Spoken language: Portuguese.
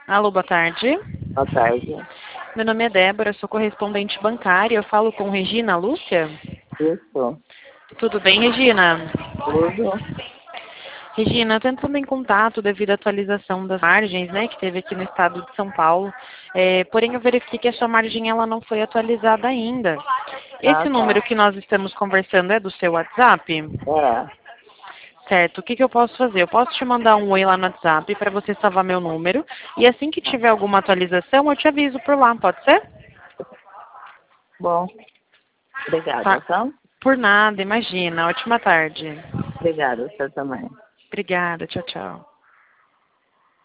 Alô, boa tarde. Boa tarde. Meu nome é Débora, sou correspondente bancária. Eu falo com Regina Lúcia. Isso. Tudo bem, Regina? Tudo. Regina, eu tô entrando em contato devido à atualização das margens, né, que teve aqui no estado de São Paulo. Porém, eu verifiquei que a sua margem ela não foi atualizada ainda. Ah, Esse número tá. que nós estamos conversando é do seu WhatsApp? É. Certo. O que eu posso fazer? Eu posso te mandar um oi lá no WhatsApp para você salvar meu número. E assim que tiver alguma atualização, eu te aviso por lá. Pode ser? Bom. Obrigada, Tá. tá? Por nada, imagina. Ótima tarde. Obrigada, você também. Obrigada. Tchau, tchau.